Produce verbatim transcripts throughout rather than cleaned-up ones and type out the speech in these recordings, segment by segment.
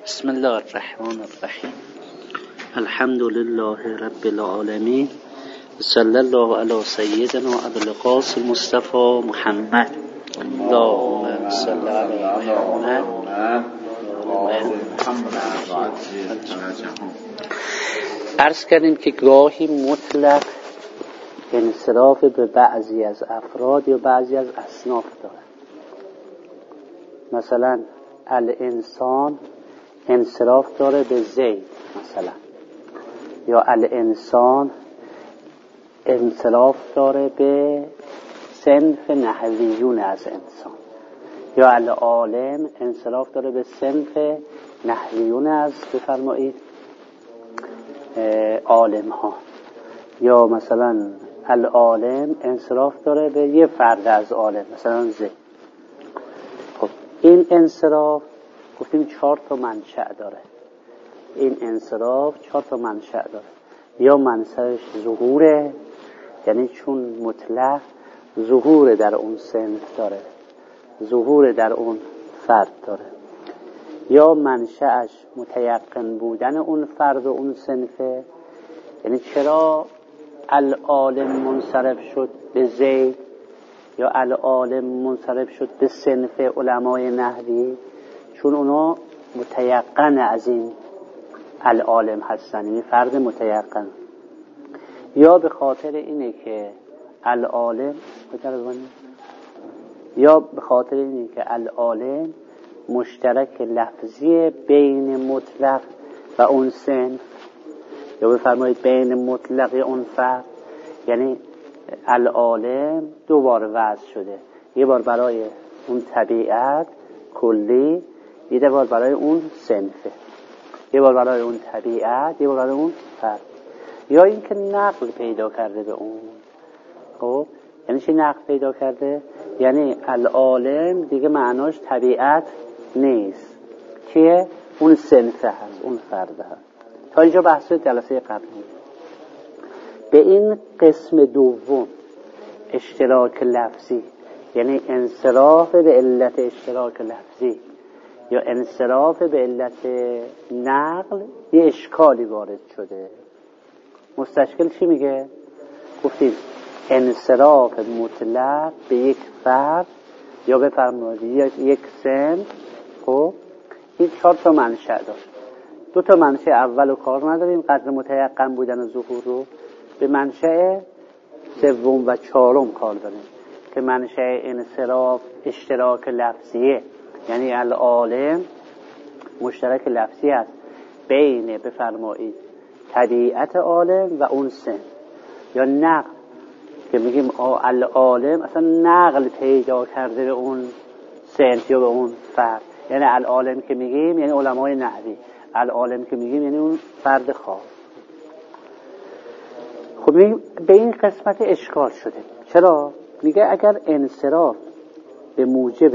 بسم الله الرحمن الرحیم. الحمد لله رب العالمین. صلی الله علی سیدنا ابو القاسم مصطفی محمد. اللهم صل علی محمد. عرض کردیم که گاهی مطلق انصراف به بعضی از افراد یا بعضی از اصناف داره. مثلا الانسان انصراف داره به زید مثلا، یا الانسان انصراف داره به صنف نحویون از انسان، یا العالم انصراف داره به صنف نحویون از بفرمایید عالم ها، یا مثلا العالم انصراف داره به یه فرد از عالم مثلا زید. خب این انصراف گفتیم چهار تا منشأ داره. این انصراف چهار تا منشأ داره. یا منشأش ظهوره، یعنی چون مطلق ظهور در اون صنف داره، ظهور در اون فرد داره. یا منشأش متیقن بودن اون فرد و اون صنفه، یعنی چرا العالم منصرف شد به زید یا العالم منصرف شد به صنف علمای نحوی، چون اونا متیقن از این العالم هستن، یعنی فرد متیقن. یا به خاطر اینه که العالم یا به خاطر اینه که العالم مشترک لفظی بین مطلق و اون صنف، یا بفرمایید بین مطلق اون فرد، یعنی العالم دو بار وضع شده، یه بار برای اون طبیعت کلی، یه بار برای اون صنفه، یه بار برای اون طبیعت، یه بار برای اون فرد. یا اینکه نقل پیدا کرده به اون. خب یعنی چی نقل پیدا کرده؟ یعنی العالم دیگه معناش طبیعت نیست، که اون صنفه هست، اون فرد هست. تا اینجا بحث جلسه قبلی. به این قسم دوم اشتراک لفظی، یعنی انصراف به علت اشتراک لفظی یا انصراف به علت نقل، یه اشکالی وارد شده. مستشکل چی میگه؟ گفتیم انصراف مطلق به یک فرد یا بفرمایید یک صنف. خب این چهار تا منشأ داشت. دو تا منشأ اول و کار نداریم، قدر متیقن بودن و ظهور رو. به منشأ سوم و چهارم کار داریم که منشأ انصراف اشتراک لفظیه، یعنی العالم مشترک لفظی است بین بفرمایید طبیعت عالم و اون صنف. یا نقل که میگیم العالم اصلا نقل پیدا کرده به اون صنف یا به اون فرد، یعنی العالم که میگیم یعنی علمای نحوی، العالم که میگیم یعنی اون فرد خاص. خب به این قسمت اشکال شده. چرا؟ میگه اگر انصراف به موجب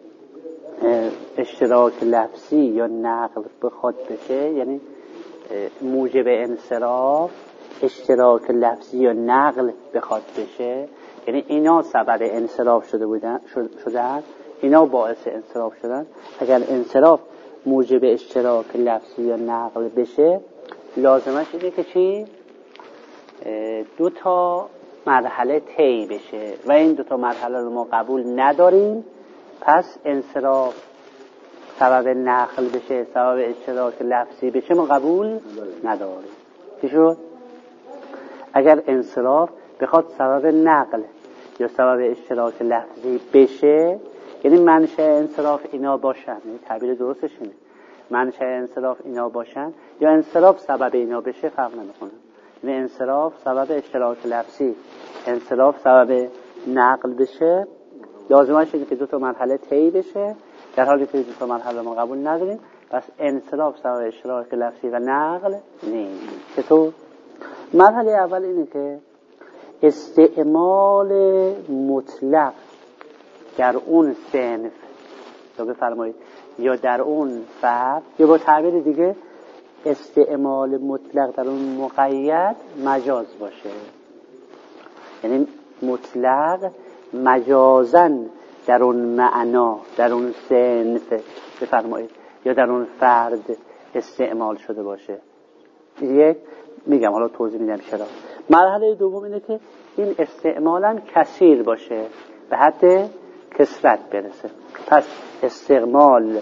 اشتراک لفظی یا نقل بخواد بشه، یعنی موجب انصراف اشتراک لفظی یا نقل بخواد بشه، یعنی اینا سبب انصراف شده بودن شدن اینا باعث انصراف شدن. اگر انصراف موجب اشتراک لفظی یا نقل بشه، لازمش اینه که چی؟ دو تا مرحله طی بشه و این دو تا مرحله رو ما قبول نداریم. پس انصراف سبب نقل بشه، سبب اشتراک لفظی بشه، ما قبول نداریم. چی شد؟ اگر انصراف بخواد سبب نقل یا سبب اشتراک لفظی بشه، یعنی منشأ انصراف اینا باشن، یعنی تعبیر درستش اینه، منشأ انصراف اینا باشن یا انصراف سبب اینا بشه، فرق نمیکنه. یعنی انصراف سبب اشتراک لفظی، انصراف سبب نقل بشه، لازمش اینه که دو تا مرحله طی بشه. در حالی که دو تا مرحله ما قبول نداریم، پس انصراف سبب اشتراک لفظی و نقل نیست. چطور؟ مرحله اول اینه که استعمال مطلق در اون صنف یا بفرمایید یا در اون فرد، یا با تعبیر دیگه استعمال مطلق در اون مقید مجاز باشه. یعنی مطلق مجازن در اون معنا، در اون صنف بفرمایید یا در اون فرد استعمال شده باشه. یک میگم، حالا توضیح میدم چرا. مرحله دوم اینه که این استعمالاً کثیر باشه، به حد کثرت برسه. پس استعمال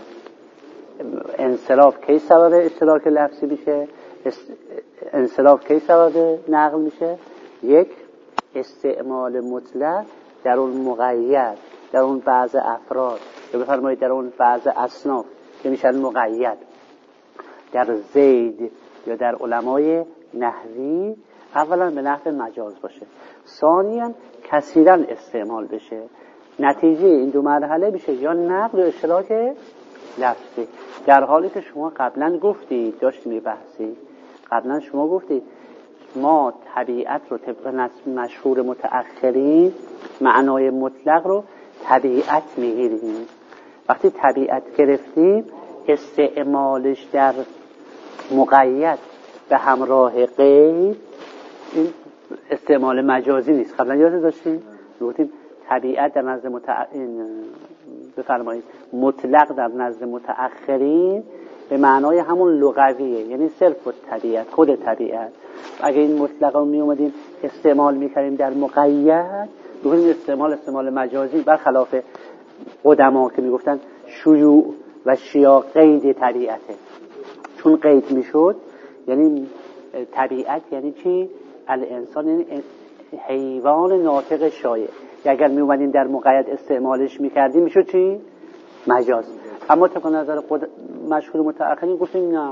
انصراف کی سبب اشتراک لفظی میشه؟ انصراف کی سبب نقل میشه؟ یک، استعمال مطلق در اون مقید، در اون بعض افراد، یا بفرمایید در اون بعض اصناف که میشن مقید، در زید یا در علمای نحوی اولا به نحو مجاز باشه، ثانیاً کثیراً استعمال بشه. نتیجه این دو مرحله میشه یا نقل و اشتراک لفظی. در حالی که شما قبلا گفتید، داشتیم یه بحثی قبلا شما گفتید ما طبیعت رو طبق مشهور متأخرین معنای مطلق رو طبیعت میگیریم. وقتی طبیعت گرفتیم استعمالش در مقید به همراه غیر این استعمال مجازی نیست. قبلا یاد داشتیم گفتیم طبیعت در نزد متأخرین بفرمایید مطلق در نزد متأخرین به معنای همون لغویه، یعنی صرف طبیعت، خود طبیعت. اگه این مطلق رو می اومدیم استعمال میکردیم در مقید، بگوییم استعمال استعمال مجازی، برخلاف قدما که میگفتن شیوع و شیاع قید طبیعته. چون قید میشد یعنی طبیعت یعنی چی؟ الانسان یعنی حیوان ناطق شایع. اگر می اومدیم در مقید استعمالش میکردیم میشد چی؟ مجاز. اما طبق نظر قد... مشهور متأخرین گفتیم نه،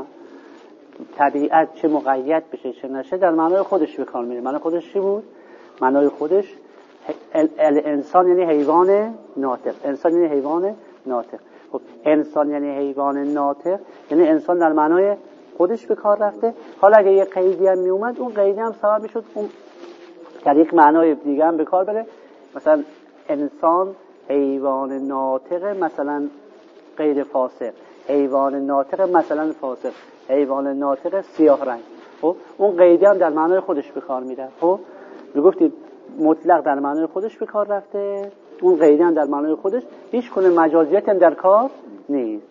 طبیعت چه مقید بشه چه نشه در معنای خودش به کار میره. معنای خودش چی بود؟ معنای خودش ال... الانسان یعنی حیوان ناطق. انسان یعنی حیوان ناطق. خب انسان یعنی حیوان ناطق یعنی انسان در معنای خودش به کار رفته. حالا اگه یه قیدی هم می اومد اون قیدی هم سبب میشد اون در یک معنای دیگه هم به کار بره. مثلا انسان حیوان ناطق مثلا غیر فاسق، حیوان ناطق مثلا فاسق، حیوان ناطق سیاه رنگ. خب اون قیدی هم در معنای خودش به کار میره. خب میگفتیم مطلق در معنای خودش به کار رفته، اون قیدی هم در معنای خودش، هیچ گونه مجازیت هم در کار نیست.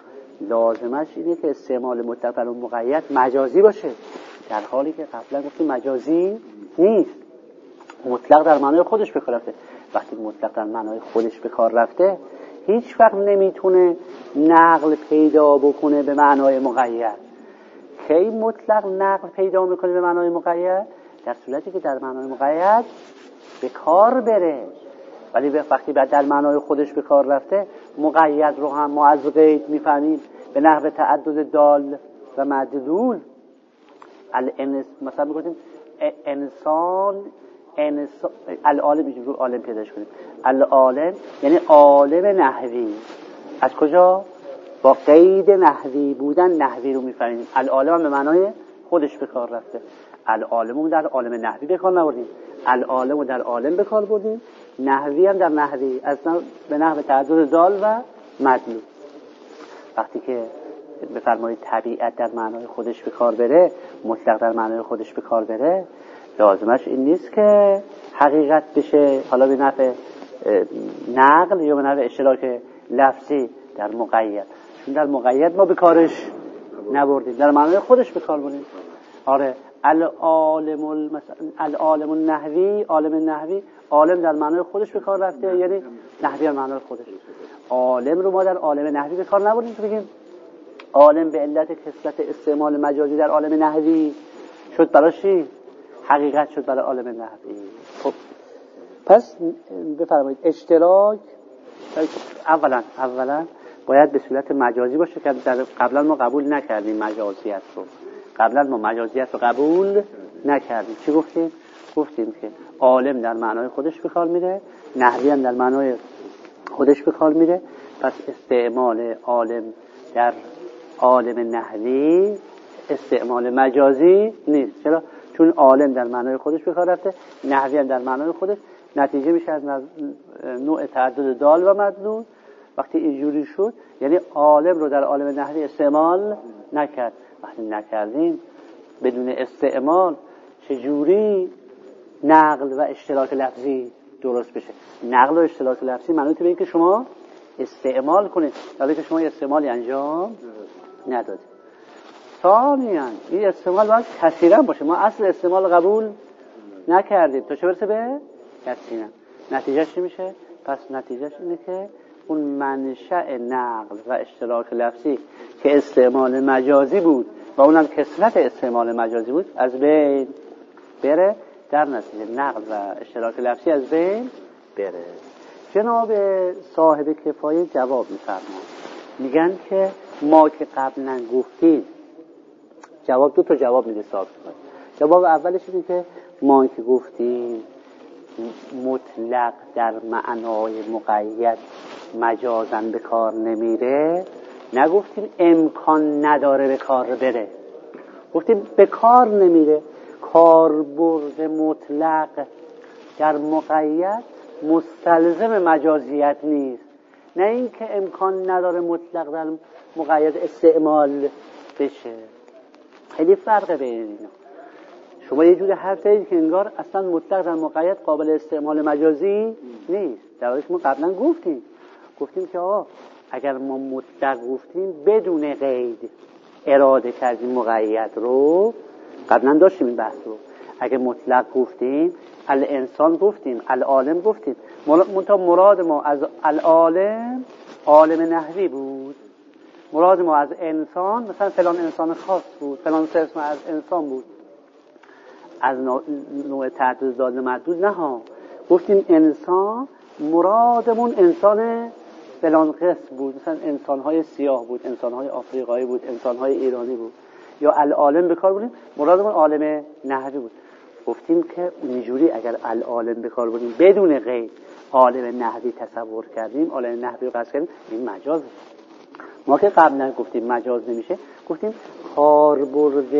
لازمش اینه که استعمال مطلق در اون مقید مجازی باشه، در حالی که قبلا گفتیم مجازی نیست، مطلق در معنای خودش به کار رفته. وقتی مطلق در معنای خودش به کار رفته هیچ وقت نمیتونه نقل پیدا بکنه به معنای مقید. کی مطلق نقل پیدا میکنه به معنای مقید؟ در صورتی که در معنای مقید به کار بره. ولی وقتی بعد در معنای خودش به کار رفته مقید رو هم ما از قید میفهمیم به نحو تعدد دال و مدلول. الانس مثلا میگفتیم انسان انسان العالم، میگیم رو عالم پیداش کنیم. العالم یعنی عالم نحوی. از کجا؟ با قید نحوی بودن نحوی رو میفهمیم. العالم به معنای خودش به کار رفته. العالم رو در عالم نحوی به کار نبردیم، العالم رو در عالم به کار بردیم، نحوی هم در نحوی اصلا به نحو تعدد دال و مدلول. وقتی که بفرمایید طبیعت در معنای خودش به کار بره، مطلق در معنای خودش به کار بره، لازمش این نیست که حقیقت بشه حالا به نفع نقل یا به نفع اشتراک لفظی در مقید. چون در مقید ما به کارش نبردیم، در معنای خودش به کار بردیم. آره العالم المثلا العالم النحوی، عالم نحوی، عالم در معنای خودش به کار رفته، یعنی نحوی در معنای خودش. عالم رو ما در عالم نحوی به کار نبردیم که بگیم عالم به علت کثرت استعمال مجازی در عالم نحوی شد براش چی؟ حقیقت شد برای عالم نحوی. خب پس بفرمایید اشتراک اولا اولا باید به صورت مجازی باشه که در قبلا ما قبول نکردیم مجازیت رو. قبلا ما مجازیت رو قبول نکردیم. چی گفتیم؟ گفتیم که عالم در معنای خودش به کار میره، نحوی هم در معنای خودش به کار میره. پس استعمال عالم در عالم نحوی استعمال مجازی نیست. چرا؟ چون عالم در معنای خودش به کار رفته، نحوی هم در معنای خودش. نتیجه میشه از نوع تعدد دال و مدلول. وقتی اینجوری شد یعنی عالم رو در عالم نحوی استعمال نکرد. وقتی نکردیم بدون استعمال چجوری نقل و اشتراک لفظی درست بشه؟ نقل و اشتراک لفظی معنی به این که شما استعمال کنه حالا که شما استعمالی انجام ندادید. ثانیاً این استعمال باید کثیرا باشه. ما اصل استعمال قبول نکردیم تا چه برسه به کثیرا. نتیجهش چی میشه؟ پس نتیجهش اینه که اون منشأ نقل و اشتراک لفظی که استعمال مجازی بود و اونم کثرت استعمال مجازی بود از بین بره، در نتیجه نقل و اشتراک لفظی از بین بره. جناب صاحب کفایه جواب میفرمایند، میگن که ما که قبلا گفتیم، جواب دو تا جواب میده صاحب کفایه. جواب اولش اینه که ما که گفتیم مطلق در معنای مقید مجازاً به کار نمیره، نگفتیم امکان نداره به کار بره، گفتیم به کار نمیره. کاربرد مطلق در مقید مستلزم مجازیت نیست، نه اینکه امکان نداره مطلق در مقید استعمال بشه. خیلی فرق بین اینا. شما یه جوری حرف زدید که انگار اصلا مطلق در مقید قابل استعمال مجازی نیست، در حالی که ما قبلا گفتیم گفتیم که آقا اگر ما مطلق گفتیم بدون قید اراده کردیم مقید رو، قبلا داشتیم این بحث رو. اگر مطلق گفتیم الانسان گفتیم العالم گفتیم، منتها مراد ما از العالم عالم نحوی بود، مراد ما از انسان مثلا فلان انسان خاص بود، فلان قسم از انسان بود، از نوع تعدد ضاد معدود نه ها. گفتیم انسان مرادمون انسان فلان قسم بود، مثلا انسان‌های سیاه بود، انسان‌های آفریقایی بود، انسان‌های ایرانی بود، یا العالم به کار بردیم مرادمون عالم نحوی بود. گفتیم که اینجوری اگر العالم به کار بردیم بدون قید عالم نحوی تصور کردیم، عالم نحوی رو قصد کردیم، این مجاز. ما که قبلا گفتیم مجاز نمیشه، گفتیم کاربرد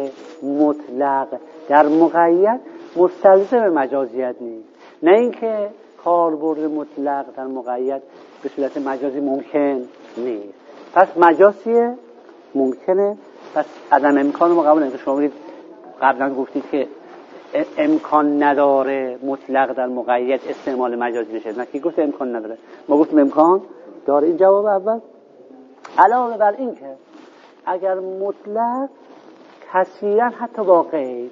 مطلق در مقید مستلزم مجازیت نیست، نه اینکه کاربرد مطلق در مقید به صورت مجازی ممکن نیست. پس مجازیه ممکنه، پس عدم امکان رو ما قبول نمی‌کنیم. شما بگید قبلا گفتید که امکان نداره مطلق در مقید استعمال مجازی بشه، نه کی گفت امکان نداره؟ ما گفتیم امکان داره. این جواب اول. علاوه بر این که اگر مطلق کثیرا حتی با قید،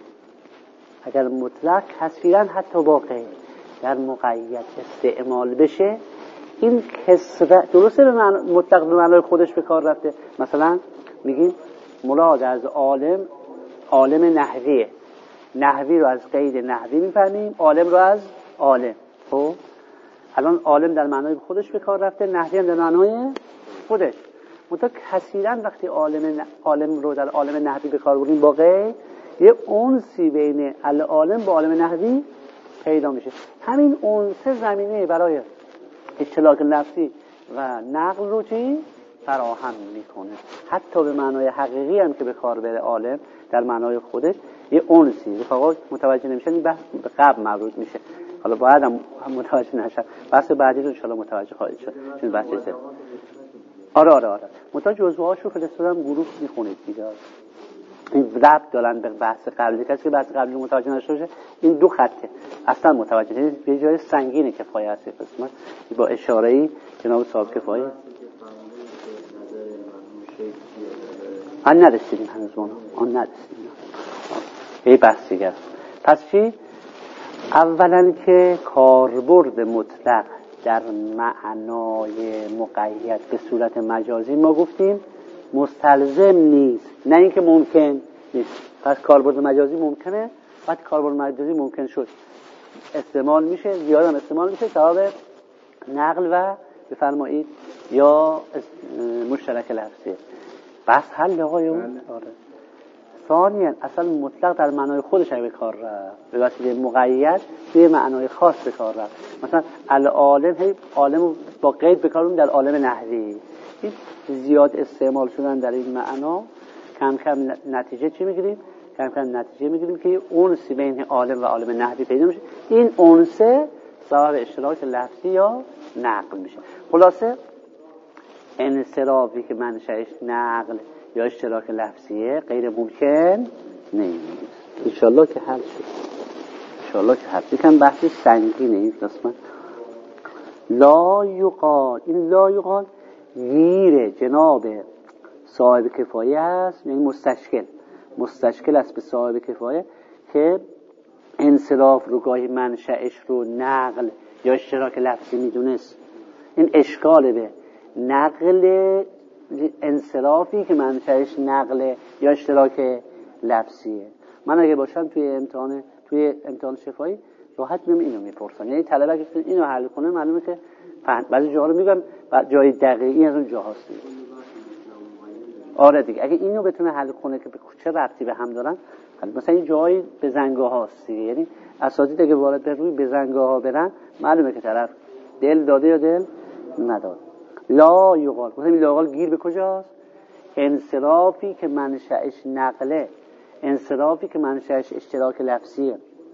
اگر مطلق کثیرا حتی با قید در مقید استعمال بشه، این کثرت درسته به معنی مطلق به معنای خودش به کار رفته. مثلا میگیم مراد از عالم عالم نحویه، نحوی رو از قید نحوی میفهمیم، عالم رو از عالم. خب الان عالم در معنای خودش به کار رفته، نحوی هم در معنای خودش. منتها کثیرا وقتی عالم عالم رو در عالم نحوی به کار بردیم با قید، یه انسی بین العالم با عالم نحوی پیدا میشه. همین انس زمینه برای اشتراک لفظی و نقل رو چی فراهم میکنه. حتی به معنای حقیقی هم که به کار بره عالم در معنای خودش یه انسی. رفقا متوجه نمیشن این بحث به قبل مربوط میشه. حالا باید هم متوجه نشن، بحث بعدی رو ان شاء الله متوجه خواهید شد. چون بحث است. آره آره آره متوجه جزوهاشو فرستادم گروه میخونید دیگه. این ربط دارن به بحث قبلی. کسی که بحث قبلی رو متوجه نشده باشه این دو خطه اصلا متوجه نیست. به جای سنگین کفایه است قسمت با اشاره‌ای جناب صاحب کفایه آن نداشتیم هنوز اون آن نداشتیم. یه بحث دیگه. پس چی؟ اولا که کاربرد مطلق در معنای مقید به صورت مجازی ما گفتیم مستلزم نیست، نه اینکه ممکن نیست. پس کاربرد مجازی ممکنه، بعد کاربرد مجازی ممکن شد استعمال میشه، زیاد هم استعمال میشه ثواب نقل و بفرمایید یا مشترک لفظی. بس حل آقایون. آره. ثانیاً اصلا مطلق در معنای خودش به کار رفت، به وسیله مقید به معنای خاص به کار رفت. مثلا العالم هی عالم با قید به کار میبریم در عالم نحوی. این زیاد استعمال شدن در این معنا کم کم نتیجه چی میگیریم؟ کم کم نتیجه میگیریم که اونسی بین عالم و عالم نحوی پیدا میشه. این اونسه سبب اشتراک لفظی یا نقل میشه. خلاصه انصرافی که منشأش نقل یا اشتراک لفظیه غیر ممکن نیست. انشالله که حل شد. انشالله که حل. یکم بحثی سنگینه این قسمت. لا یقال، این لا یقال گیر جناب صاحب کفایه هست، یعنی مستشکل مستشکل است به صاحب کفایه که انصراف رو گاهی منشأش رو نقل یا اشتراک لفظی میدونست. این اشکال به نقل انصرافی که منشأش نقل یا اشتراک لفظیه. من اگه باشم توی امتحان توی امتحان شفایی راحت میام اینو میپرسن، یعنی طلبه اگه اینو حل کنه معلومه که بعضی جاها رو میگم جای دقیقی از اون جاهاست. آره دیگه اگه اینو بتونه حل کنه که به چه ربطی به هم دارن، مثلا این جایی به زنگاه هاست دیگه، یعنی اساتید اگه وارد به روی به زنگاه ها برن معلومه که طرف دل داده یا دل نداد. لا یقال، مثلا این لا یقال گیر به کجاست؟ انصرافی که منشأش نقله، انصرافی که منشأش اشتراک لفظیه.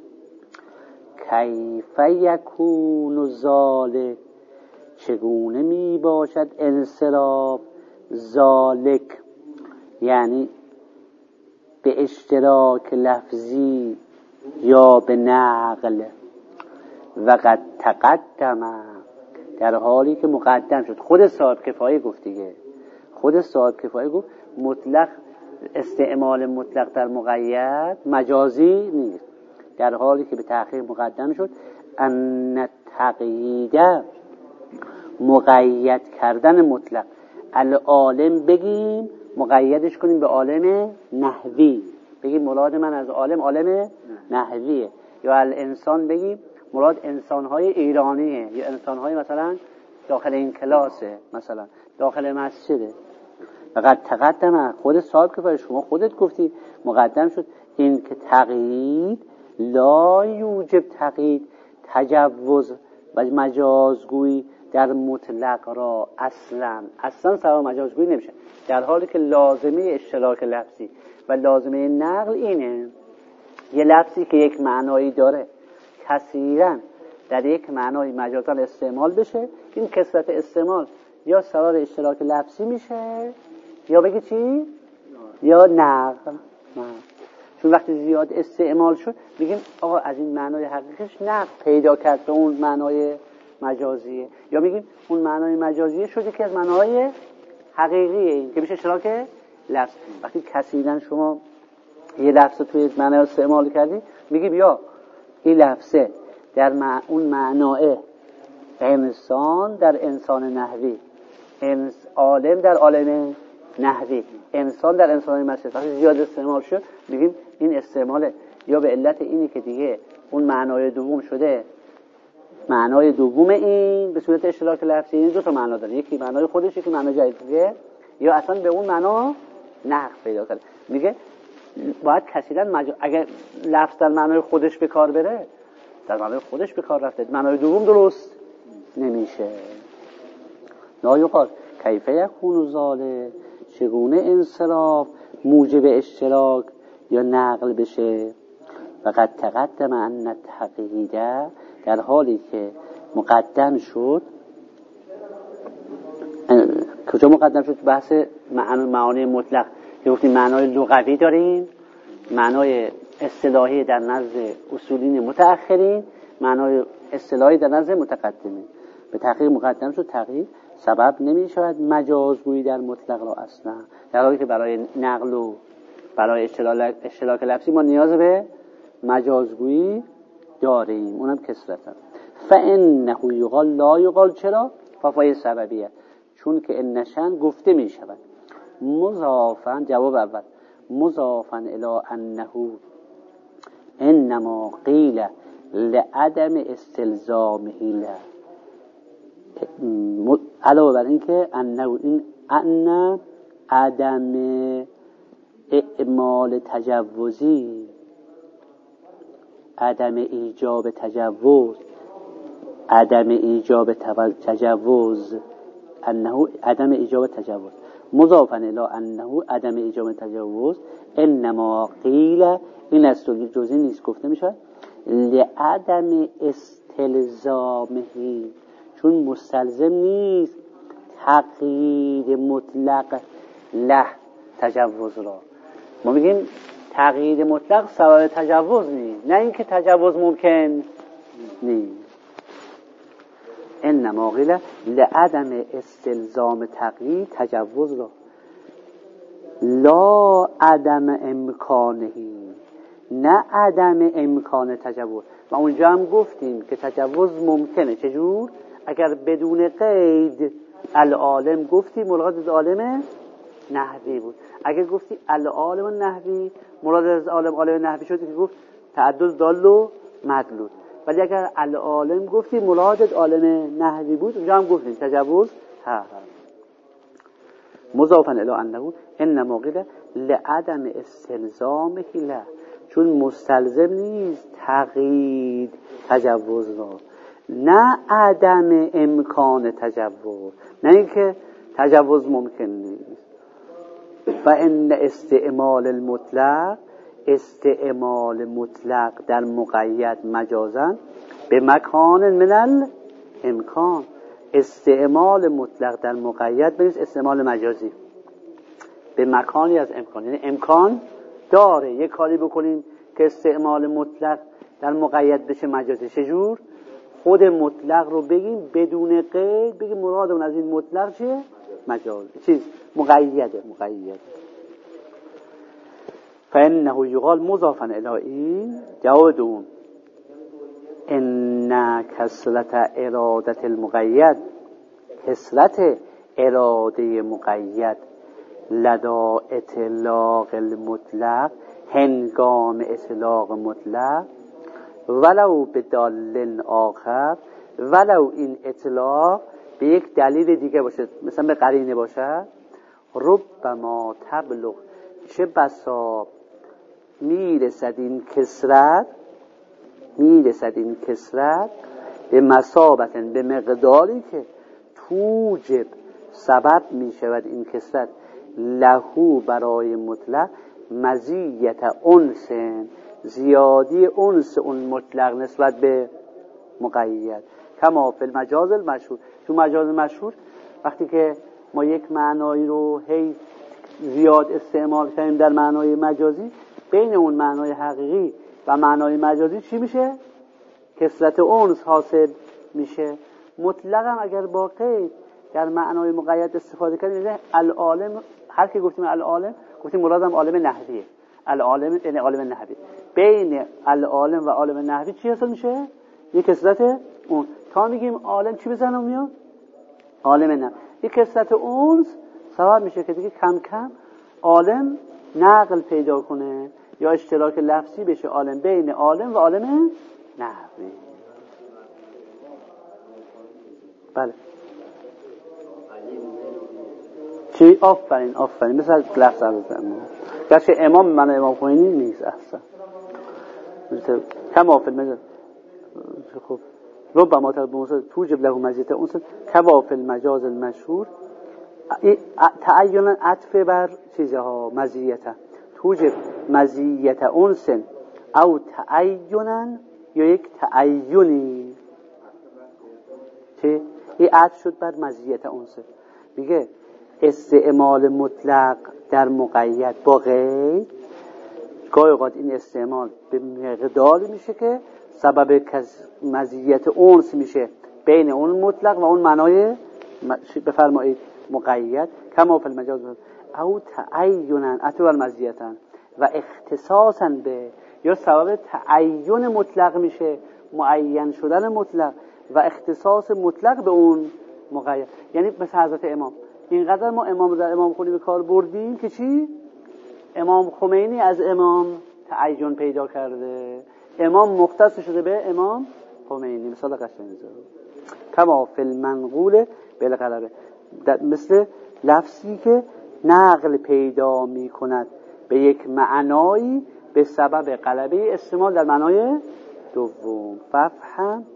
کیف یکون ذالک، چگونه می باشد انصراف ذالک، یعنی به اشتراک لفظی یا به نقل. و قد تقدم، در حالی که مقدم شد. خود صاحب کفایه گفت دیگه، خود صاحب کفایه گفت مطلق استعمال مطلق در مقید مجازی نیست، در حالی که به تأخیر مقدم شد. ان تقیید، مقید کردن مطلق، العالم بگیم مقیدش کنیم به عالم نحوی، بگیم مراد من از عالم عالم نحویه، یا الانسان بگیم مراد انسانهای ایرانیه، یا انسانهای مثلا داخل این کلاسه، مثلا داخل مسجده. فقط تقدم، خود صاحب کفایه شما خودت گفتی مقدم شد این که تقیید لا یوجب تقیید تجوز و مجازگویی در مطلق را اصلا اصلا سبب مجازگویی نمیشه، در حالی که لازمه اشتراک لفظی و لازمه نقل اینه یه لفظی که یک معنایی داره کثیراً در یک معنای مجازاً استعمال بشه، این کثرت استعمال یا سبب اشتراک لفظی میشه یا بگی چی؟ یا نقل. چون وقتی زیاد استعمال شد میگیم آقا از این معنای حقیقیش نقل پیدا کرد به اون معنای مجازیه، یا میگیم اون معنای مجازیه شده که از معنای حقیقیه این که میشه اشتراک لفظ. وقتی کثیراً شما یه لفظ توی معنای استعمال کردی میگیم یا این لفظه در مع... اون معنای انسان در انسان نحوی، انس... عالم در عالم نحوی، انسان در انسان مسجد. وقتی زیاد استعمال شد میگیم این استعماله یا به علت اینی که دیگه اون معنای دوم شده معنای دوم این به صورت اشتراک لفظی. این دو تا معنا داره، یکی معنای خودش یکی معنای جدیده، یا اصلا به اون معنا نقل پیدا کرده. میگه باید کثیراً مج... اگه لفظ در معنای خودش به کار بره در معنای خودش به کار رفته، معنای دوم درست نمیشه. لا یقال کیف یکون ذالک، چگونه انصراف موجب اشتراک یا نقل بشه. فقط تقدم ان تقییده، در حالی که مقدم شد. کجا مقدم شد؟ بحث معانی مطلق که گفتیم معنای لغوی داریم، معنای اصطلاحی در نزد اصولین متأخرین، معنای اصطلاحی در نزد متقدمین. به تحقیق مقدم شد. تحقیق سبب نمی شود مجازگویی در مطلق را اصلا، در حالی که برای نقل و برای اشتراک, اشتراک لفظی ما نیاز به مجازگویی داریم، اونم کثرتا. فانه یقال لا یقال، چرا؟ ففای سببیه، چون که انشن گفته می شود مضافن، جواب اول مضافن الی انه انما قیل لعدم استلزامه له، علاوه بر این که انه این ان عدم اعمال تجوزی، عدم ایجاب تجوز، عدم ایجاب تجوز انه عدم ایجاب تجوز مضافا الی انه عدم ایجاب تجوز انما قیل، این است جزئی نیست گفته میشه لعدم استلزامه، چون مستلزم نیست تقیید مطلق له تجوز را. ما میگیم تقیید مطلق سبب تجوز نیست، نه اینکه تجوز ممکن نیست. انما قیل لعدم استلزام تقیید تجوز را لا عدم امکانهی، نه عدم امکان تجوز. و اونجا هم گفتیم که تجوز ممکنه. چجور؟ اگر بدون قید العالم گفتی مراد از عالم نحوی بود. اگر گفتی العالم نحوی مراد از عالم عالم نحوی شد که گفت تعدد دال و مدلول. ولی اگر العالم گفتی مراد از عالم نحوی بود اونجا هم گفتیم تجوز ها. مضافا الی انه انما قیل لعدم استلزامه لا، چون مستلزم نیست تقیید تجوز را، نه عدم امکان تجوز، نه اینکه تجوز ممکن نیست. و ان استعمال المطلق، استعمال مطلق در مقید مجازا به مکان من الامکان، استعمال مطلق در مقید بنیست استعمال مجازی به مکانی از امکان، یعنی امکان داره یک کاری بکنیم که استعمال مطلق در مقید بشه مجازی. چجور؟ خود مطلق رو بگیم بدون قید، بگیم مرادمون از این مطلق چیه؟ مجاز چیز مقیده مقیده. فانه یقال مضافا الی این جواب دوم ان کسرت ارادت المقید، کسرت اراده مقید لدا اطلاق المطلق، هنگام اطلاق مطلق، ولو به دال آخر، ولو این اطلاق به یک دلیل دیگه باشه، مثلا به قرینه باشه، ربما تبلغ، چه بسا میرسد این کسرت، میرسد این کسرت به مثابت، به مقداری که توجب سبب میشود این کسرت لهو برای مطلق مزیت انس، زیادی انس اون مطلق نسبت به مقید. کما فی المجاز المشهور، تو مجاز مشهور وقتی که ما یک معنایی رو هی زیاد استعمال کنیم در معنای مجازی، بین اون معنای حقیقی و معنای مجازی چی میشه؟ کسرت انس حاصل میشه. مطلق هم اگر با قید در معنای مقید استفاده کنیم، العالم، هر که گفتیم العالم گفتیم مرادم عالم نحویه، العالم یعنی عالم نحوی، بین العالم و عالم نحوی چی حاصل میشه؟ یک کسرت اون. تا میگیم عالم چی بزنم میاد؟ عالم نحوی. یک کسرت اون سبب میشه که دیگه کم کم عالم نقل پیدا کنه یا اشتراک لفظی بشه عالم بین عالم و عالم نحوی. بله چی؟ آفرین آفرین، مثل لفظ عرضم گرچه امام من امام خمینی نیست احسن کما فی المجاز. خب ربما توجب له مزیت انس کما فی المجاز المشهور، تعینا عطف بر چیزها مزیته، توجب مزیت انس او تعینا یا یک تعیونی، چه؟ این عطف شد بر مزیت انس. میگه استعمال مطلق در مقید با غیر، گاهی اوقات این استعمال به مقداری میشه که سبب مزیت انس میشه بین اون مطلق و اون معنای بفرمایید مقید. کما فی المجاز او تعینا اتو المزیتا و اختصاصا به، یا سبب تعین مطلق میشه، معین شدن مطلق و اختصاص مطلق به اون مقید. یعنی مثل حضرت امام، اینقدر ما امام در امام خمینی به کار بردیم که چی؟ امام خمینی از امام تعین پیدا کرده، امام مختص شده به امام خمینی. مثال قشنگی میذارم کما فی المنقول بالغلبه، مثل لفظی که نقل پیدا می کند به یک معنایی به سبب غلبه استعمال در معنای دوم. ففهم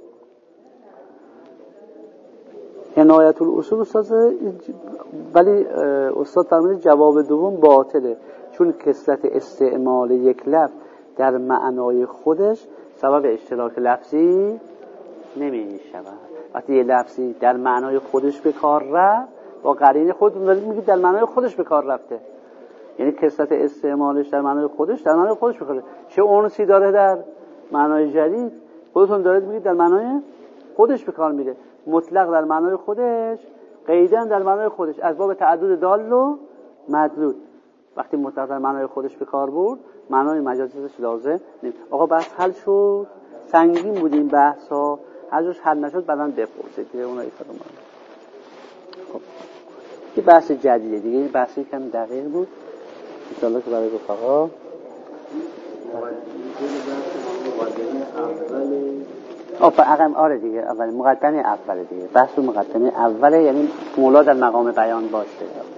عنایت الاصول استاد، ولی استاد فرمود جواب دوم باطله، چون کثرت استعمال یک لفظ در معنای خودش سبب اشتراک لفظی نمی شود. وقتی یه لفظی در معنای خودش به کار رفت، با قرینه خودتون دارید میگید در معنای خودش به کار رفته، یعنی کثرت استعمالش در معنای خودش در معنای خودش به کار رفته. چه اونسی داره در معنای جدید، خودتون دارید میگید در معنای خودش به کار میره. مطلق در معنای خودش، قیدن در معنای خودش، از باب تعدد دال و مدلول. وقتی مطلق در معنای خودش به کار برد، معنای مجازیش لازم نیست. آقا بس حل شد، سنگین بود این بحث ها، هر جوش حل نشد بعدن بپرسید دیگه اونایی فرمان. خب یه بحث جدیده دیگه، این بحثی کم دقیق بود انشاءالله که برای رفقا. آفر اقم آره دیگه، اول مقدمه اوله دیگه، بحث مقدمه اوله، یعنی مولا در مقام بیان باشه.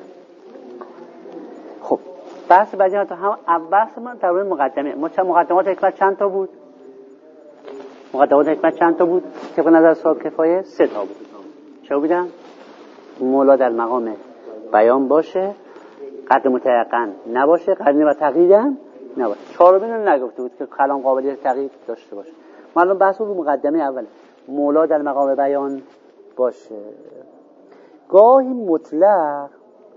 خب بحث بعدی ما تو هم بحث ما در مورد مقدمه. ما چند مقدمات حکمت چند تا بود؟ مقدمات حکمت چند تا بود؟ طبق نظر صاحب کفایه سه تا بود. چه بودن؟ مولا در مقام بیان باشه، قد متیقن نباشه، قرینه و تقیید هم نباشه. چهارمین رو نگفته بود که کلام قابلیت تقیید داشته باشه. ما الان بحث رو مقدمه اوله، مولا در مقام بیان باشه. گاهی مطلق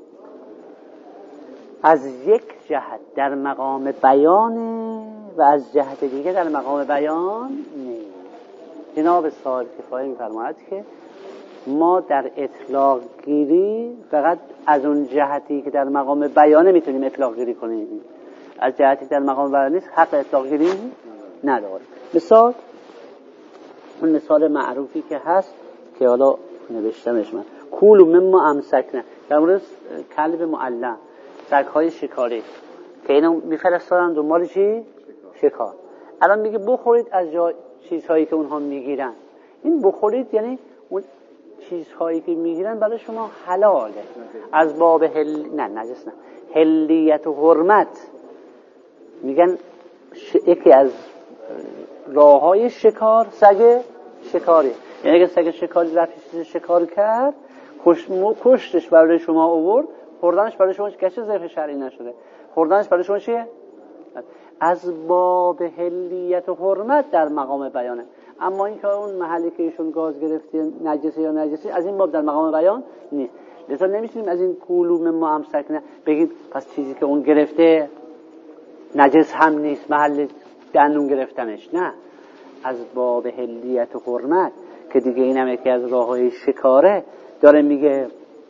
از یک جهت در مقام بیانه و از جهت دیگه در مقام بیان نیست. جناب صاحب کفایه می‌فرماید که ما در اطلاق گیری فقط از اون جهتی که در مقام بیانه میتونیم اطلاق گیری کنیم، از جهتی در مقام بیان نیست حق اطلاق گیری نداریم. مثال اون مثال معروفی که هست که حالا نوشتمش من، کولو مما امسکنه، در مورد کلب معلم، سگ‌های شکاری که اینو میفرستادن دنبال چی؟ شکار. الان میگه بخورید از جا چیزهایی که اونها میگیرن. این بخورید یعنی اون چیزهایی که میگیرن برای شما حلاله، از باب هل... نه نجس نه حلیت و حرمت. میگن ش... یکی از راههای شکار سگ شکاری، یعنی اگه سگ شکاری رفت چیز شکار کرد، کش... کشتش برای شما آورد، خوردنش برای شما گشه ضعف شرعی نشده، خوردنش برای شما چیه؟ از باب حلیت و حرمت در مقام بیانه. اما این که اون محلی که ایشون گاز گرفتی نجسی یا نجسی، از این باب در مقام بیان نیست. لذا نمیتونیم از این کولوم ما امسکنه بگیم پس چیزی که اون گرفته نجس هم نیست، محل دندون گرفتنش. نه، از باب حلیت و حرمت که دیگه این هم یکی از راههای شکاره داره میگه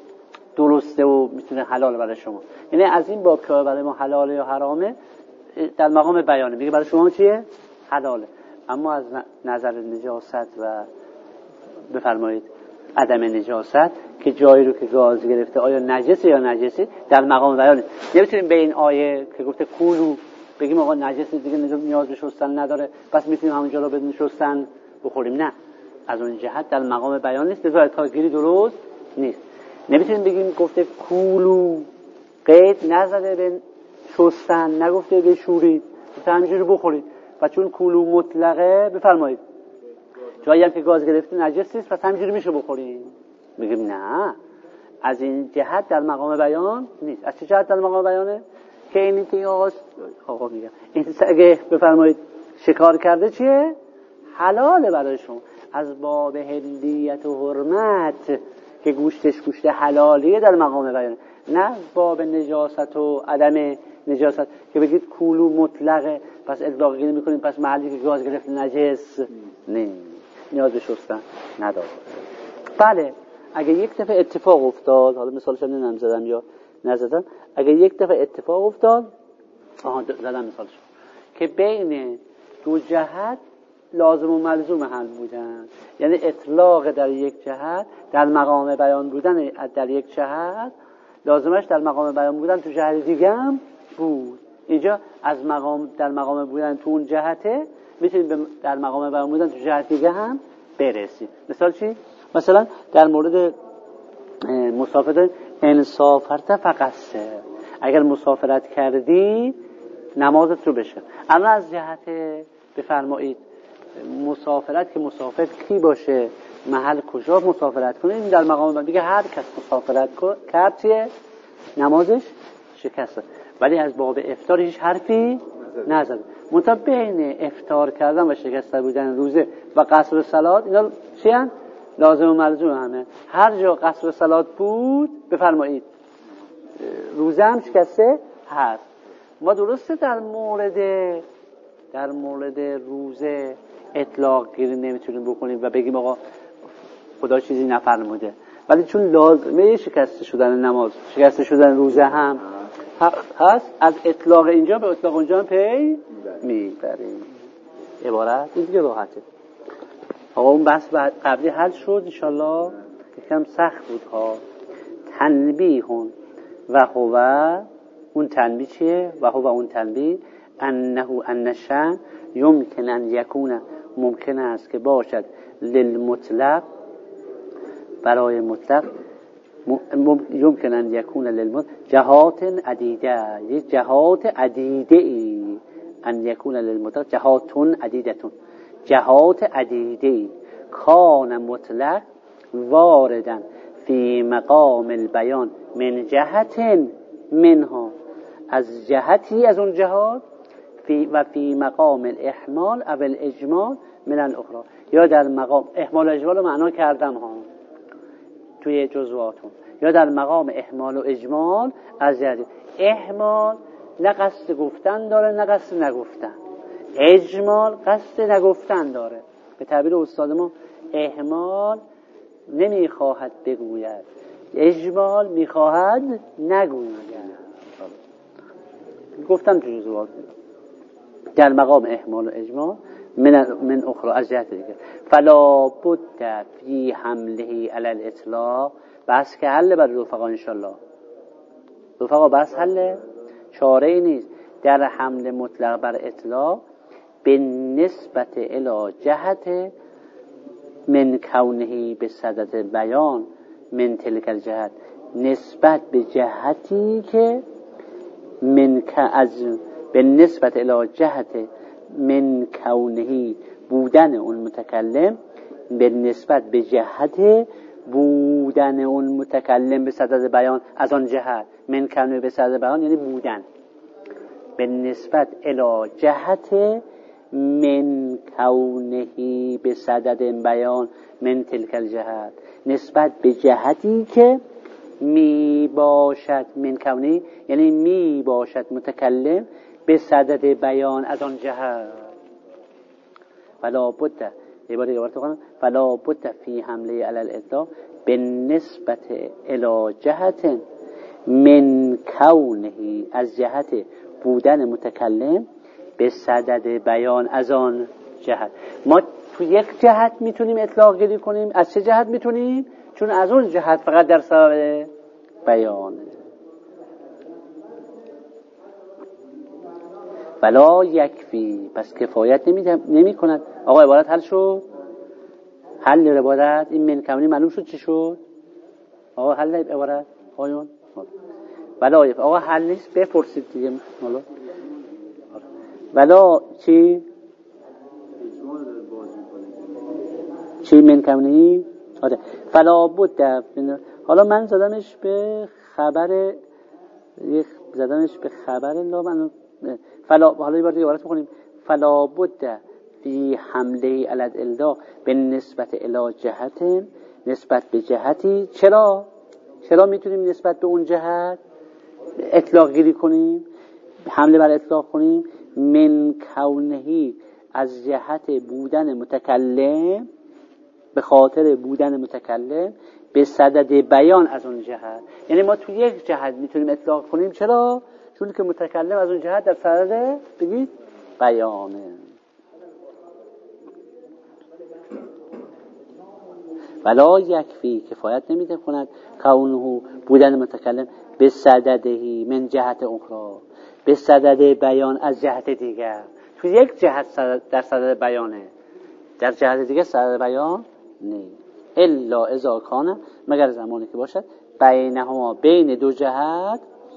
درسته و میتونه حلال برای شما. یعنی از این باب که برای ما حلاله یا حرامه در مقام بیانه، میگه برای شما چیه؟ حلاله. اما از نظر نجاست و بفرمایید عدم نجاست که جایی رو که گاز گرفته آیا نجسه یا نجسی در مقام بیانه. نمیتونیم به این آیه که گفته کولو بگیم آقا نجسی دیگه نیاز به شستن نداره پس میتونیم همونجا رو بدون شستن بخوریم. نه، از اون جهت در مقام بیان نیست، لذا تاگیری درست نیست. نمیتونیم بگیم گفته کولو قید نزده به شستن، نگفته به شورید، گفته همینجوری بخورید و چون کولو مطلقه بفرمایید جایی هم که گاز گرفته نجس نیست پس همینجوری میشه بخورید. میگیم نه، از این جهت در مقام بیان نیست. از چه جهت در مقام بیانه؟ که اینی که آقا آقا میگم این اگه بفرمایید شکار کرده چیه؟ حلاله برای شما، از باب حلیت و حرمت که گوشتش گوشت حلالیه در مقام بیانه، نه باب نجاست و عدم نجاست که بگید کولو مطلقه پس اطلاق گیری میکنیم پس محلی که گاز گرفت نجس نه، نیاز به شستن نداره. بله اگه یک دفعه اتفاق افتاد، حالا مثالش هم نمیزدم یا نزدم، اگه یک دفعه اتفاق افتاد آها زدم مثالش که بین دو جهت لازم و ملزوم هم بودن، یعنی اطلاق در یک جهت در مقام بیان بودن در یک جهت، لازمش در مقام بیان بودن تو جهت دیگه هم بود. اینجا از مقام در مقام بودن تو اون جهته میتونیم در مقام بیان بودن تو جهت دیگه هم برسیم. مثال چی؟ مثلا در مورد مسافرت انصافرت فقط سه، اگر مسافرت کردی نمازت رو بشه. اما از جهت بفرمایید مسافرت که مسافر کی باشه، محل کجا مسافرت کنه، این در مقام دیگه هر کس مسافرت کرد چیه؟ نمازش شکسته. ولی از باب افطار هیچ حرفی نزد. منتها بین افطار کردن و شکسته بودن روزه و قصر صلات اینا چی هست؟ لازم و ملزوم همه. هر جا قصر صلات بود بفرمایید روزه هم شکسته هست. ما درسته در مورد در مورد روزه اطلاق گیری نمیتونیم بکنیم و بگیم آقا خدا چیزی نفرموده، ولی چون لازمه شکسته شدن نماز، شکسته شدن روزه هم هست، از اطلاق اینجا به اطلاق اونجا هم پی میبریم. عبارت این دیگه راحته. آقا اون بحث قبلی حل شد انشالله. یکم سخت بود ها. تنبیه و هو، اون تنبیه چیه؟ و هو اون تنبیه انه انشان یمکن ان یکون، ممکن است که باشد للمطلق، برای مطلق، یمکن ان یکون للمطلق جهات عدیده، یه جهات عدیده ای، ان یکون للمطلق جهاتون عدیدتون، جهات عدیده ای کان مطلق واردن فی مقام البیان من جهت منها، از جهتی از اون جهات، فی و فی مقام الاحمال او الاجمال من الاخرى، یا در مقام احمال و اجمال رو معنا کردم ها توی جزواتون، یا در مقام احمال و اجمال از جهتی احمال نه قصد گفتن داره نه قصد نگفتن، اجمال قصد نگفتن داره. به تعبیر استاد ما احمال نمیخواهد بگوید، اجمال میخواهد نگوید. گفتم تو جزوات در مقام احمال و اجمال من من اخرى از جهت دیگه. فلا بد فی حمله علی الاطلاق، بس که حل برای رفقا انشالله. رفقا بس حل، چاره ای نیست در حمل مطلق بر اطلاق به نسبت الی جهت من کونه به صدد بیان من تلک الجهت، نسبت به جهتی که من از به نسبت الی جهت من کونه بودن اون متکلم، به نسبت به جهت بودن اون متکلم به صدد بیان از آن جهت، من کونه به صدد بیان یعنی بودن، به نسبت الی جهت من کونه به صدد بیان من تلک الجهت، نسبت به جهتی که می باشد، من کونه یعنی می باشد متکلم به صدد بیان از آن جهت. فلا بد، یه بار عبارت کنم، فلا بد فی حمله علی الاطلاق به نسبت الی جهت من کونه، از جهت بودن متکلم به صدد بیان از آن جهت. ما تو یک جهت میتونیم اطلاق گیری کنیم، از چه جهت میتونیم؟ چون از اون جهت فقط در صدد بیانه. ولا یکفی، پس کفایت نمی کند. آقا عبارت حل شد؟ حل عبارت این من کمونی معلوم شد چی شد؟ آقا حل عبارت آیون ولا یکفی. آقا حل نیست بپرسید دیگه. ولا ولا چی؟ چی من کمونی؟ آره. فلا بد. حالا من زدمش به خبر، زدمش به خبر لا من فلا. حالا یه بار دیگه عبارت بکنیم. فلا بد فی حمله علی الاطلاق به نسبت الی جهت، نسبت به جهتی. چرا؟ چرا میتونیم نسبت به اون جهت اطلاق گیری کنیم، حمله بر اطلاق کنیم؟ من کونهی، از جهت بودن متکلم، به خاطر بودن متکلم به صدد بیان از اون جهت. یعنی ما تو یک جهت میتونیم اطلاق کنیم. چرا؟ چون که متکلم از اون جهت در صدد بگید بیانه. ولا یکفی، کفایت نمیده کند کونه بودن متکلم به صددهی من جهت اخرى، به صدد بیان از جهت دیگر. تو یک جهت صدد در صدد بیانه، در جهت دیگر صدد بیان نیست. الا اذا کان، مگر زمانی که باشد بینهما، بین دو جهت،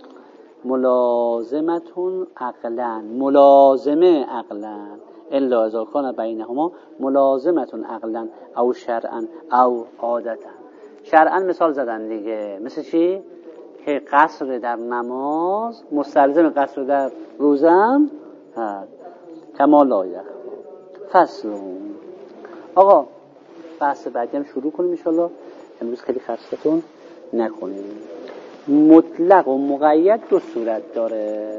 ملازمتون عقلا، ملازمه عقلا. الا اذا کان بینهما ملازمتون عقلا او شرعا او عادتا. شرعا مثال زدن دیگه، مثل چی؟ که قصر در نماز مستلزم قصر در روزم هست. کما لایق فصل. آقا بحث بعدی هم شروع کنیم انشالله. امروز خیلی خستتون نکنیم. مطلق و مقید دو صورت داره،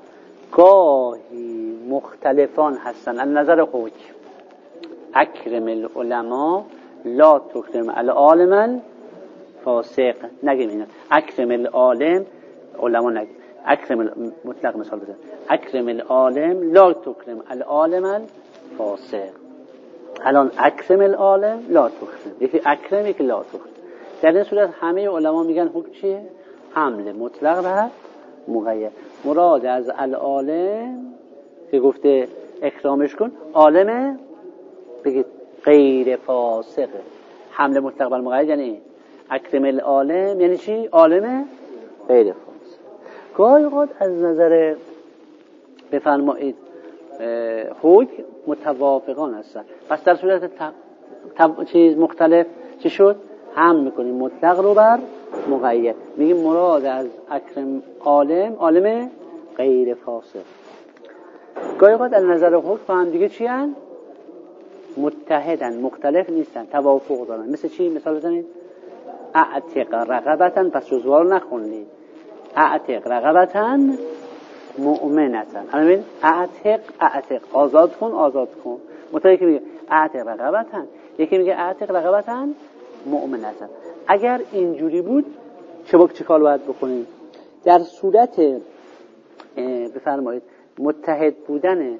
گاهی مختلفان هستن از نظر حکم. اکرم العلماء لا تکرم العالم فاسق. نگیم اینا اکرم العالم، علما نگیم اکرم مطلق مثال بزن اکرم العالم لا تکرم العالم فاسق. الان اکرم العالم لا تکرم، یکی اکرم یکی لا تکرم. در این صورت همه علما میگن حکم چیه؟ حمل مطلق و مقید. مراد از العالم که گفته اکرامش کن، عالمه بگید غیر فاسقه. حمل مطلق و مقید یعنی اکرم العالم یعنی چی؟ عالمه غیر فاسق. گاهی اوقات از نظر بفرمایید حکم متوافقان هستن، پس در صورت تب... تب... چیز مختلف چی شد؟ هم میکنیم مطلق رو بر مقید، میگیم مراد از اکرم عالم عالم غیر فاسق. گاهی اوقات از نظر حکم هم دیگه چی هن؟ متحدن، مختلف نیستن، توافق دارن. مثل چی؟ مثال بزنید اعتق رقبتن، پس جزوار نخونید اعتق رقبتن مؤمنتن. همین اعتق اعتق آزاد کن آزاد کن. متأکد که میگه اعتق رقبتن، یکی میگه اعتق رقبتن مؤمنتن. اگر اینجوری بود چه وقت چه کار باید بکنیم؟ در صورت بفرمایید متحد بودن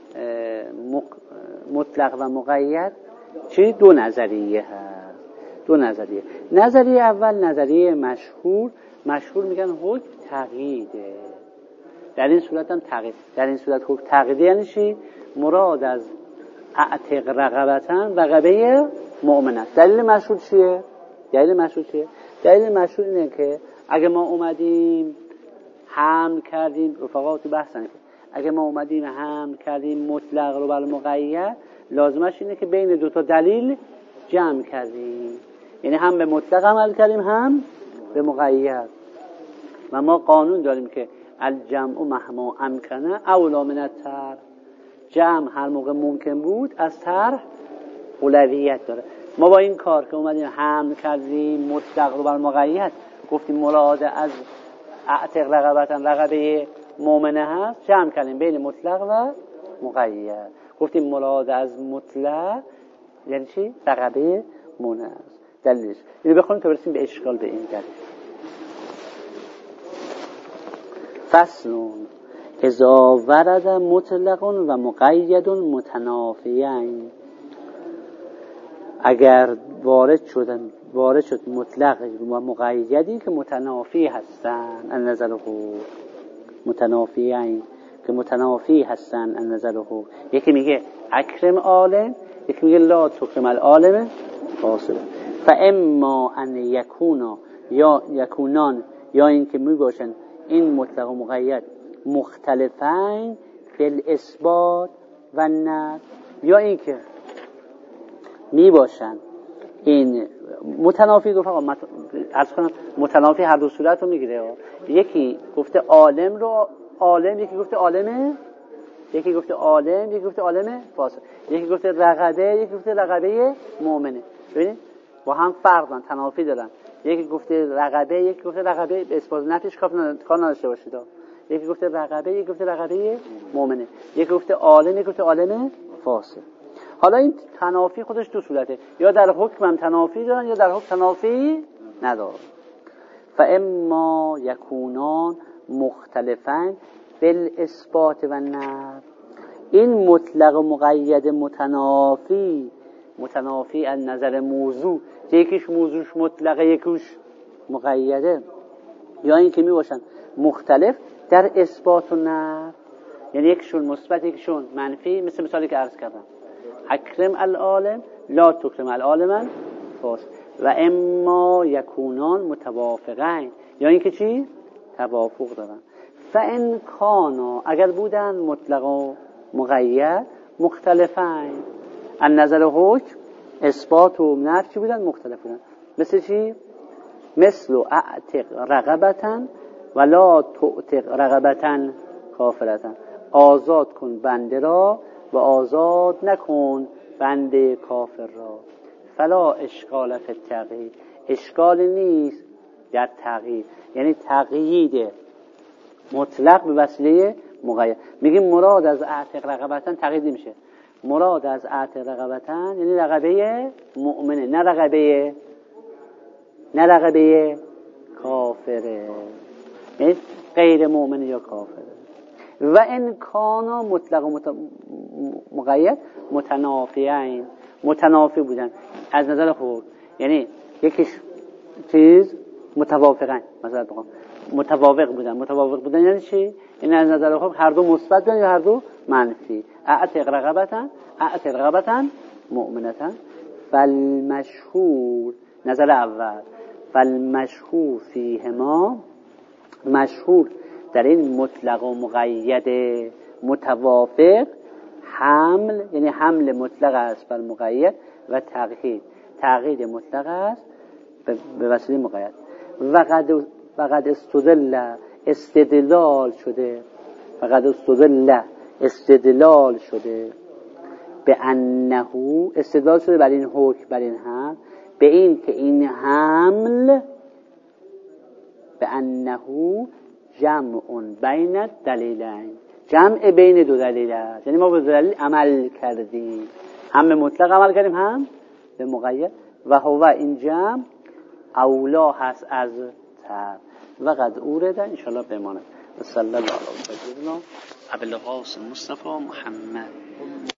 مطلق و مقید چی؟ دو نظریه هست. دو نظریه. نظریه اول نظریه مشهور، مشهور میگن حکم تقییده. در این صورت هم تقیید. در این صورت حکم تقییده یعنی چی؟ مراد از اعتق رقبتن رقبه مؤمنه. دلیل مشهور چیه؟ دلیل مشهور چیه؟ دلیل مشهور اینه که اگه ما اومدیم حمل کردیم، رفقا تو بحثن که اگه ما اومدیم حمل کردیم مطلق رو بر مقید، لازمش اینه که بین دو تا دلیل جمع کردیم، یعنی هم به مطلق عمل کردیم هم به مقید. و ما قانون داریم که الجمع مهما امکنه اولا من الطرح، جمع هر موقع ممکن بود از طرح اولویت داره. ما با این کار که اومدیم حمل کردیم مطلق رو بر مقید، گفتیم مراد از اعتق رقبتن رقبه مؤمنه هست، جمع کردیم بین مطلق و مقید. گفتیم مراد از مطلق یعنی چی؟ رقبه مؤمنه است. دلیلش اینو بخونیم تا برسیم به اشکال به این دلیل. فصلون اذا ورد مطلق و مقید متنافیین، اگر وارد شدن وارد شد مطلق و مقیدی که متنافی هستن از نظر حکم، متنافیین که متنافی هستن از نظر حکم. یکی میگه اکرم عالم، یکی میگه لا تکرم العالم فاسق. فاما ان یکونا یا یکونان، یا اینکه میباشن این مطلق و مقید مختلفین بالاثبات و نفی، یا اینکه می باشن این متنافی. گفت آقا عرض کنم متنافی هر دو صورت رو میگیره. یکی گفته عالم رو عالم، یکی گفته عالمه، یکی گفته عالم، یکی گفته عالمه فاسق، یکی گفته رقبه، یکی گفته رقبه مؤمنه. ببینید با هم فرقن، تنافی دارن. یکی گفته رقبه، یکی گفته رقبه به اثبات نفیش کار نداشته باشید. یکی گفته رقبه، یکی گفته رقبه مؤمنه، یکی گفته عالم، یکی گفته عالم فاسق. حالا این تنافی خودش دو صورته، یا در حکم هم تنافی دارن یا در حکم تنافی ندارن. فاما یکونان مختلفن بالاثبات و نفی، این مطلق و مقید متنافی متنافی از نظر موضوع، یکیش موضوعش مطلقه یکیش مقیده، یا این که می باشن مختلف در اثبات و نفی، یعنی یکیشون مثبت یکیشون منفی. مثل مثالی که عرض کردم اکرم العالم لا تکرم العالم فاسق. و اما یکونان متوافقین، یا اینکه چی؟ توافق دارن. فان کانا، اگر بودن مطلق و مقید مختلفین از نظر حکم اثبات و نفی بودن مختلف بودن. مثل چی؟ مثل اعتق رقبتن ولا تعتق رقبتن کافرتن، آزاد کن بنده را و آزاد نکن بنده کافر را. فلا اشکال فی التقیید، اشکال نیست در تقیید، یعنی تقیید مطلق به وسیله مقید. میگیم مراد از اعتق رقبتن تقیید میشه، مراد از اعتق رقبتن یعنی رقبه مؤمنه، نه رقبه نه رقبه کافره، یعنی غیر مؤمنه یا کافره. و این کانا مطلق و مت... مقید متنافیین، متنافی بودن از نظر حکم، یعنی یکیش چیز متوافقن، مثلا بخوام متوافق بودن. متوافق بودن یعنی چی؟ این از نظر حکم هر دو مثبت یا هر دو منفی. اعتق رقبتن اعتق رقبتن مؤمنتن. فالمشهور نظر اول، فالمشهور فیهما، مشهور در این مطلق و مقید متوافق حمل، یعنی حمل مطلق است بر مقید، و تقیید، تقیید مطلق است به وسیله مقید. وقد وقد استدل استدلال شده، وقد استدل استدلال شده به انه، استدلال شده بر این حکم، بر این حمل، به این که این حمل به انه جمع بین دلیلین، جمع بین دو دلیل است، یعنی ما به دلیل عمل کردیم، هم به مطلق عمل کردیم هم به مقید. و هو این جمع اولا هست از تر. و قد اورده انشاءالله بماند. صلی الله علیه و سلم ابو القاسم مصطفی محمد.